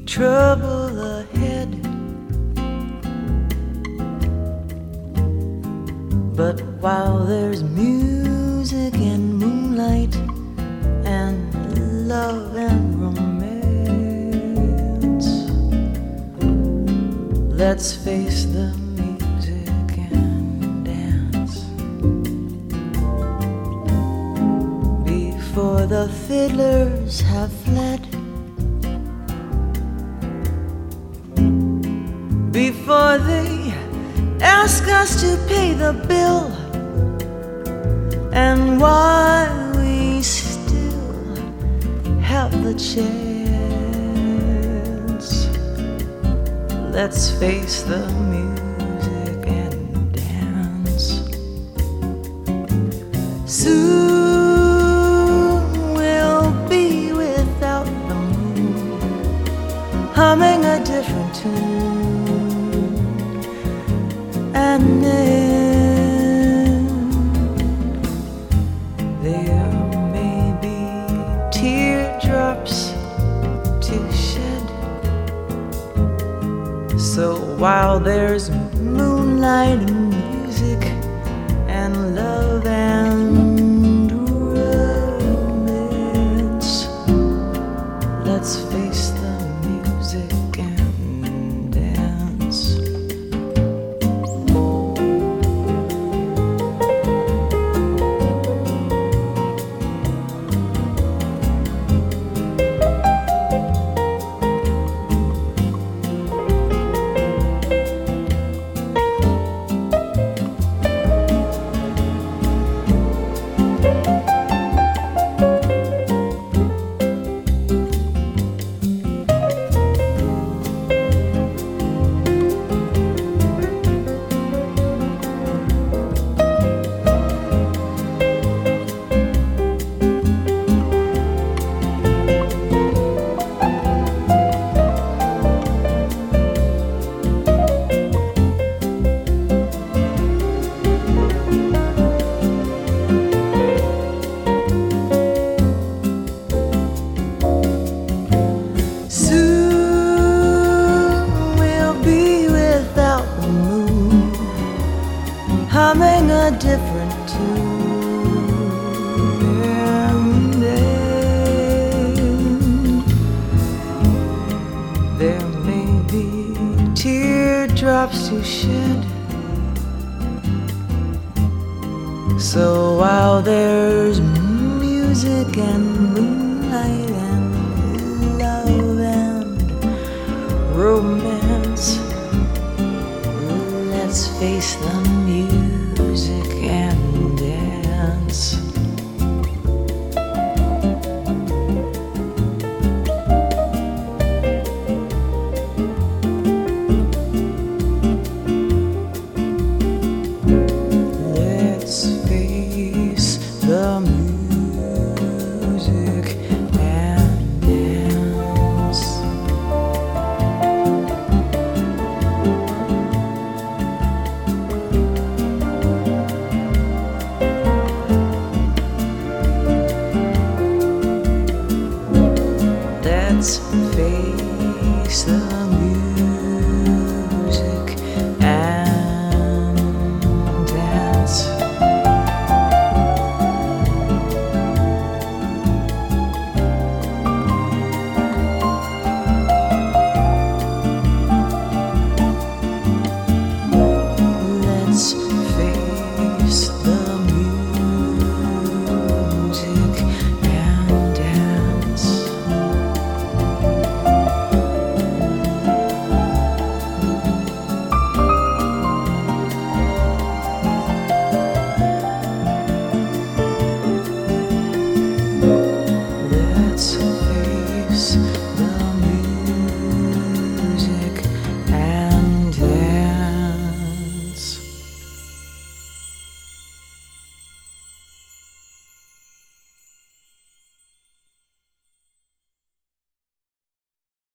trouble ahead. But while there's music and moonlight and love and romance, let's face the music and dance. Before the fiddlers have fled, before they ask us to pay the bill, and while we still have the chance, let's face the music and dance. Soon we'll be without the moon, humming a different tune. And then there may be teardrops to shed. So while there's moonlight and music and love and romance, let's face the music and dance. Humming a different tune, and then there may be teardrops to shed. So while there's music and moonlight and love and romance, let's face the music and dance. Let's face the music and dance. Let's face the music and dance. Let's face the music and dance. Let's face